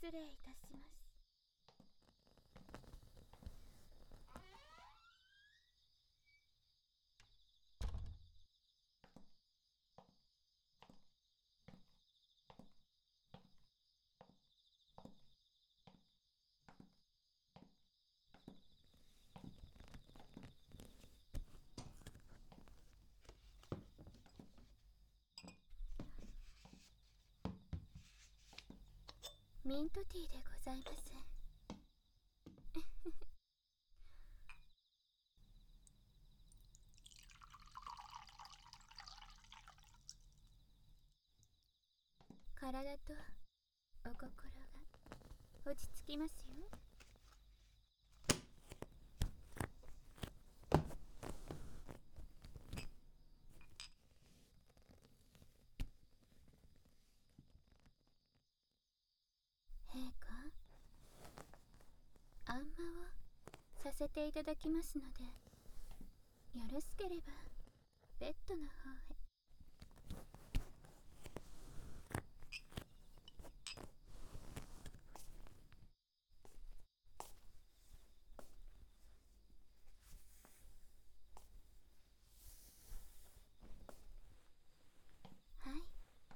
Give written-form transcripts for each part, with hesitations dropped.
失礼いたします。ミントティーでございます。体とお心が落ち着きますよ。陛下、あんまをさせていただきますので、よろしければベッドの方へ。はい。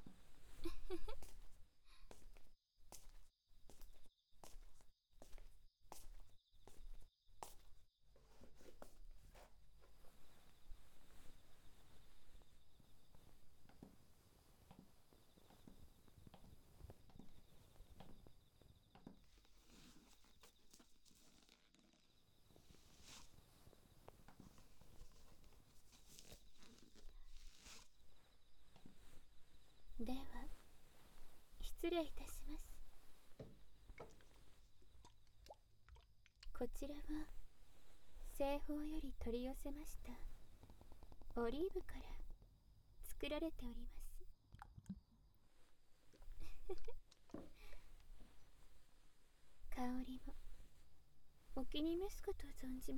では失礼いたします。こちらは西方より取り寄せましたオリーブから作られております。香りもお気に召すことを存じます。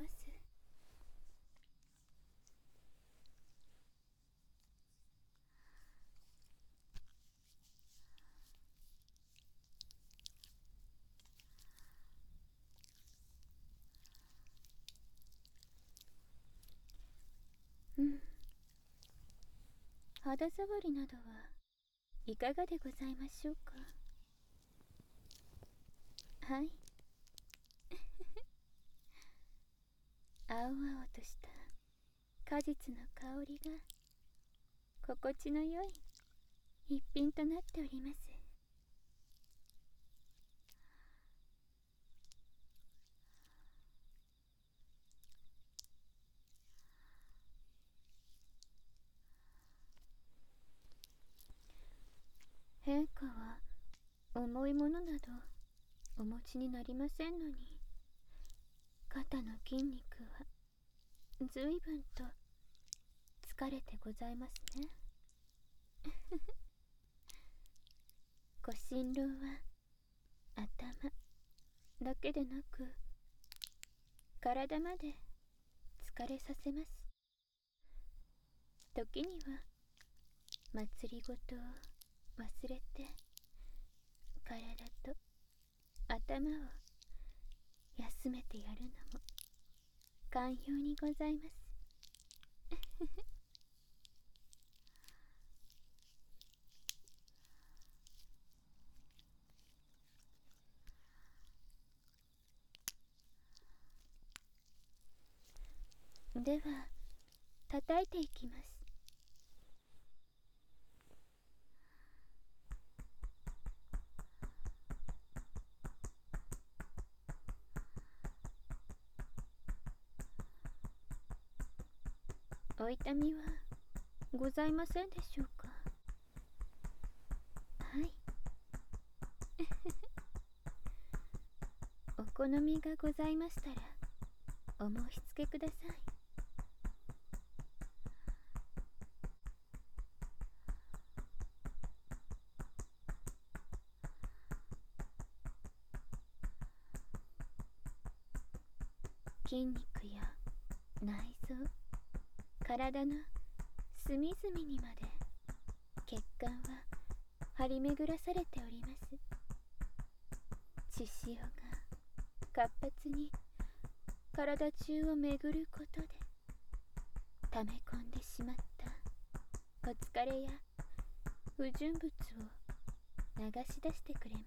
うん。肌触りなどはいかがでございましょうか。はい。青々とした果実の香りが心地の良い一品となっております。陛下は重いものなどお持ちになりませんのに、肩の筋肉はずいぶんと疲れてございますね。ご心労は頭だけでなく体まで疲れさせます。時には祭りごとを忘れて体と頭を休めてやるのも寛容にございます。では叩いていきます。お痛みはございませんでしょうか。はい。お好みがございましたらお申し付けください。筋肉や内臓、体の隅々にまで血管は張り巡らされております。 血潮が活発に体中を巡ることで溜め込んでしまったお疲れや不純物を流し出してくれます。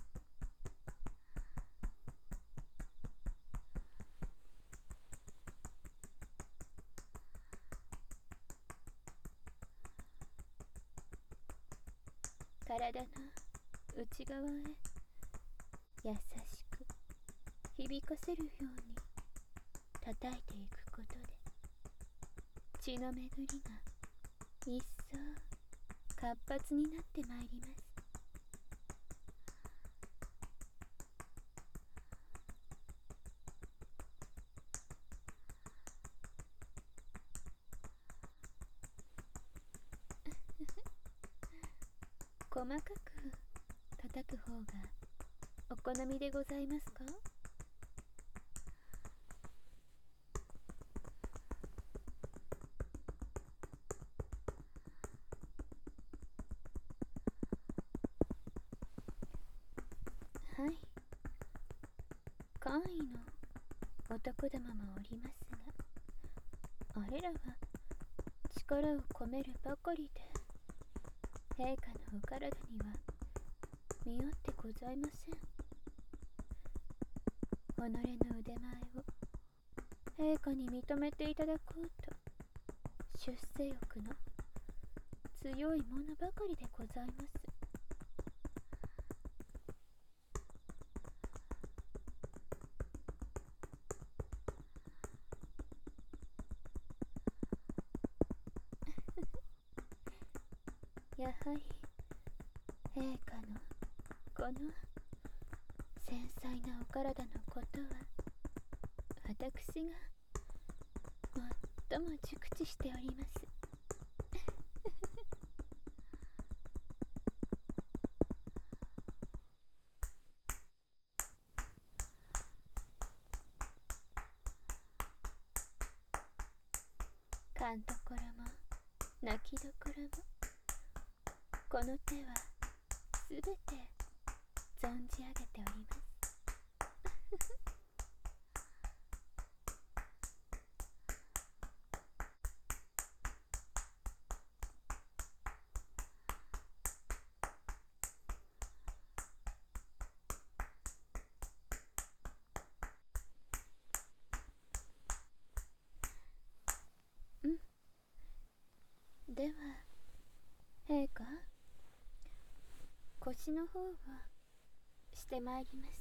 体の内側へ優しく響かせるように叩いていくことで血の巡りが一層活発になってまいります。細かく叩く方がお好みでございますか？はい、簡易の男どももおりますが、あれらは力を込めるばかりで陛下のお体には見合ってございません。己の腕前を陛下に認めていただこうと出世欲の強いものばかりでございます。やはり陛下のこの繊細なお体のことは私が最も熟知しております。勘どころも泣きどころもこの手はすべて存じ上げております。では陛下、腰の方をしてまいります。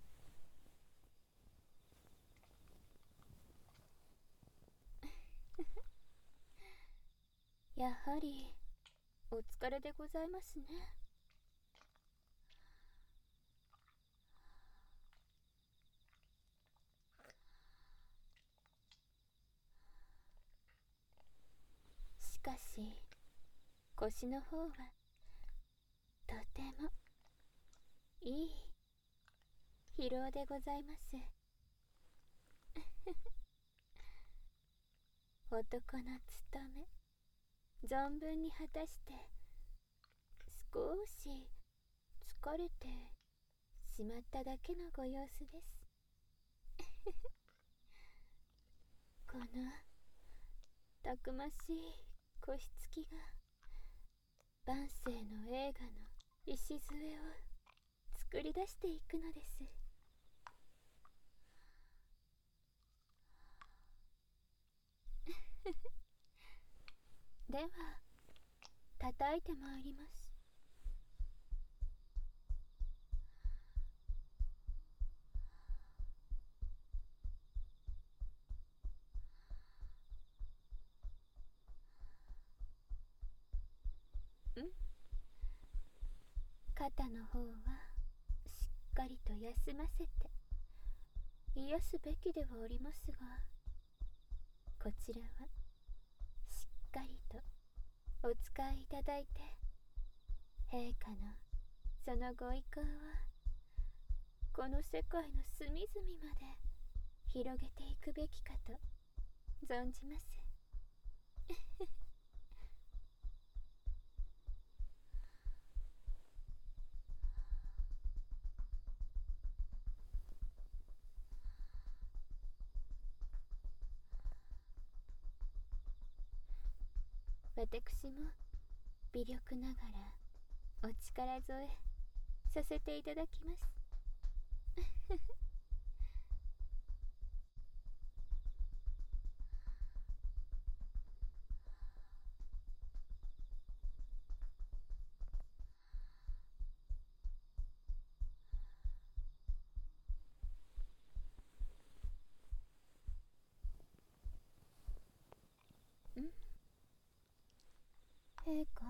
やはりお疲れでございますね。しかし腰の方はとてもいい疲労でございます。男の務め存分に果たして少し疲れてしまっただけのご様子です。このたくましい腰つきが万世の映画の礎を作り出していくのです。では叩いてまいります。肩の方はしっかりと休ませて癒すべきではおりますが、こちらはしっかりとお使いいただいて、陛下のそのご意向はこの世界の隅々まで広げていくべきかと存じます。 私も微力ながらお力添えさせていただきます。陛下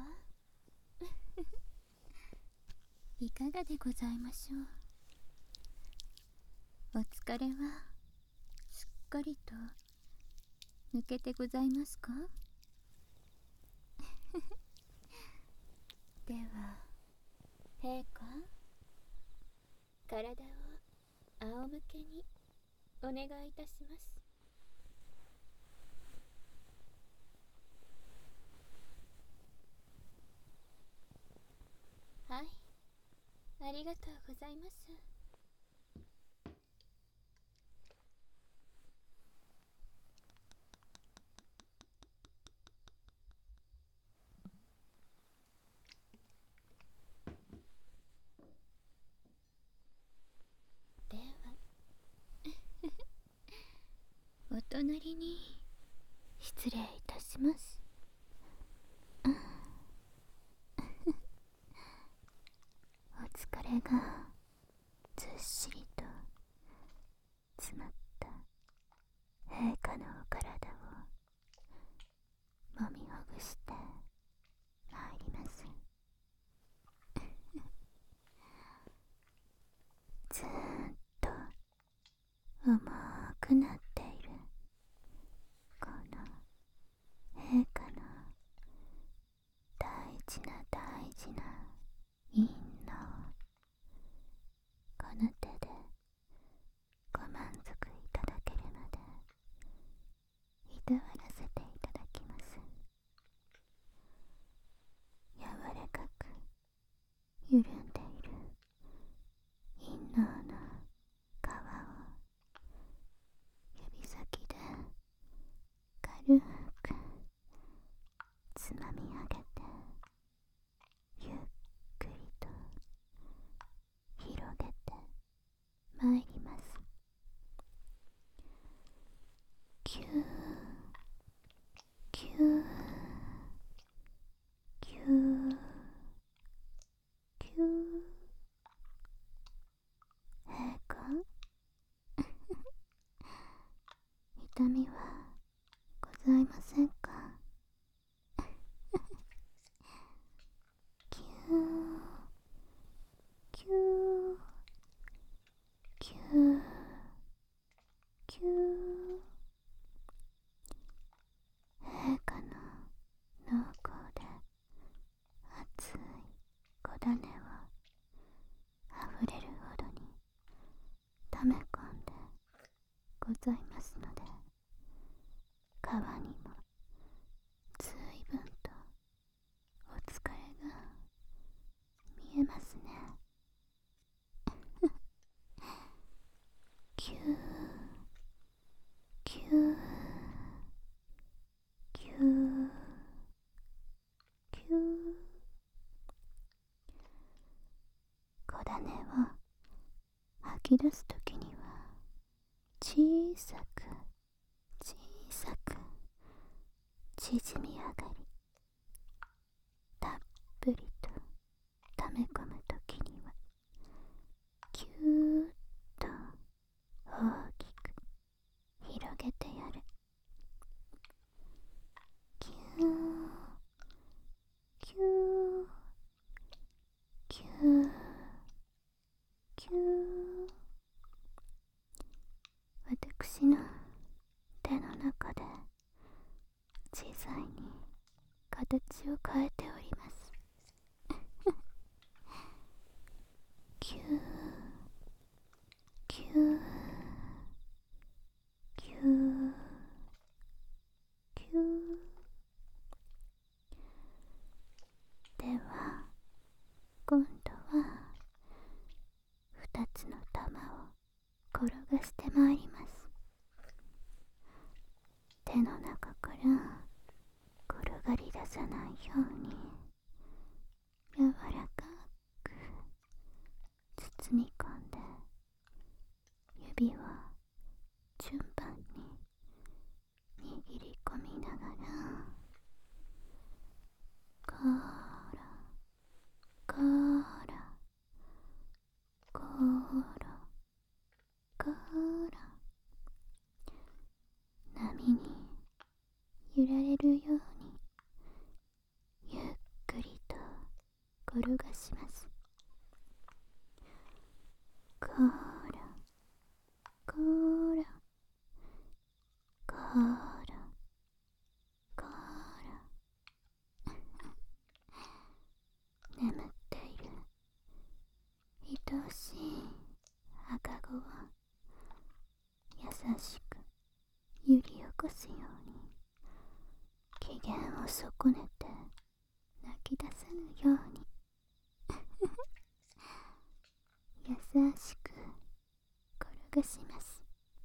いかがでございましょう。お疲れはすっかりと抜けてございますか。では陛下、体を仰向けにお願いいたします。はい、ありがとうございます。ではお隣に失礼いたします。お疲れがずっしりと詰まった陛下のお体をもみほぐしてまいります。ずーっと重くなっているこの陛下の大事な大事な陰のこの手でご満足いただけるまでいたわらせていただきます。柔らかく緩んでいる陰嚢の皮を指先で軽くつまみ上げてゆっくりと広げてまいります。キューキューキューキュー。陛下痛みはございませんか。キューキューキューキュー。陛下の濃厚で熱い小種をあふれるほどに溜め込んでございますので、皮にもずいぶんとお疲れが見えますね。キューキューキューキュー。小種を吐き出すときには小さく小さく縮み上がり、たっぷりと溜め込むときにはぎゅーっと大きく広げてやる。ぎゅーぎゅーぎゅーぎゅー。私の手の中で自在に形を変えております。ぎゅーぎゅーぎゅーぎゅー。では今度は2つの玉を転がしてまいります。手の中から転がり出さな順番に握り込みながら、こらこらこらこら、波に揺られるようにゆっくりと転がします。こらこらこらこら眠っている愛しい赤子を優しく揺り起こすように、機嫌を損ねて泣き出さぬように優しく転がします。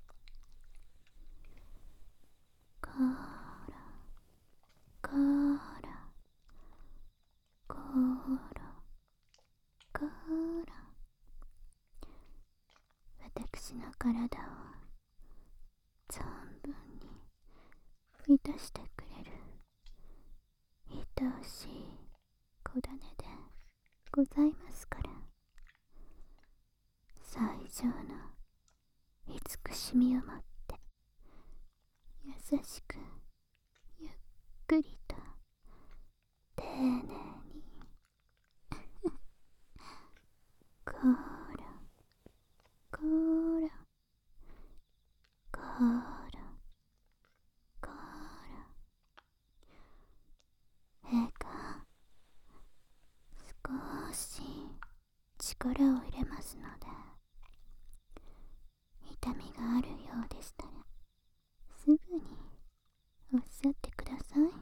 こらこらこらこら、私の体を存分に満たしてくれる愛おしい子種でございますから、最上の慈しみをもって優しくゆっくりと丁寧にこらこらこらこら、陛下、少し力を入れますので、痛みがあるようでしたらすぐにおっしゃってください。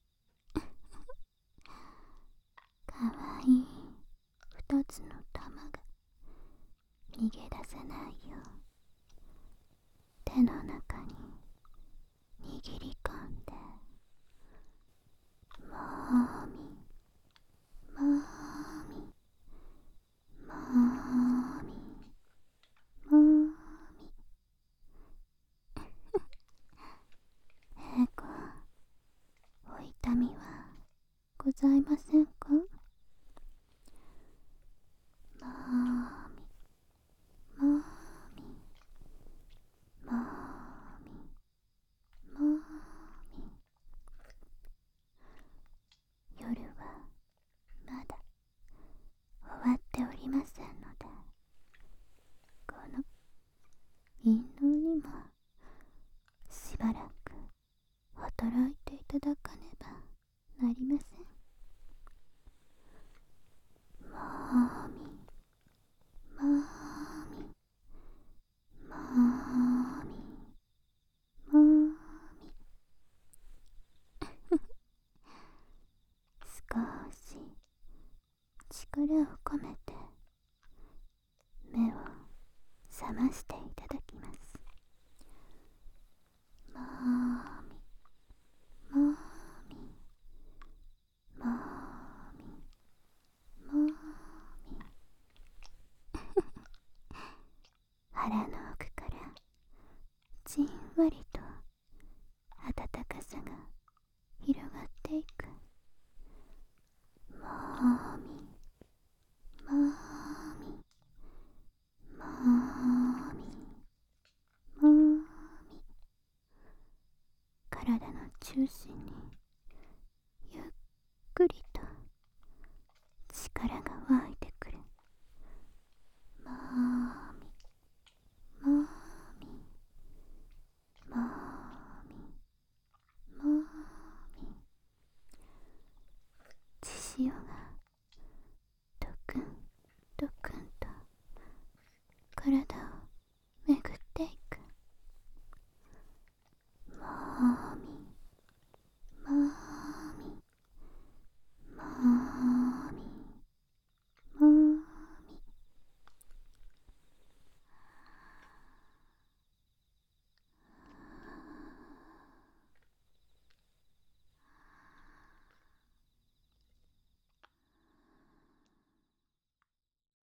かわいい二つの玉が逃げ出さないよう手の中に握り込んで、もーみもーみもーみもーみ陛下、お痛みはございませんか？もーみもーみもーみもーみ、夜はまだ終わっておりませんので、この陰謀にもしばらく働いていただかねばなりません。もーみもーみもーみもーみ少し力を込めて目を覚ましていただきます。もーみもーみもーみもーみ腹の奥からじんわりと温かさが広がっていく。もーみもーみもーみもーみ、体の中心にゆっくりと力が湧いてくる。もーみもーみもーみもーみ、血潮がドクンドクンと体を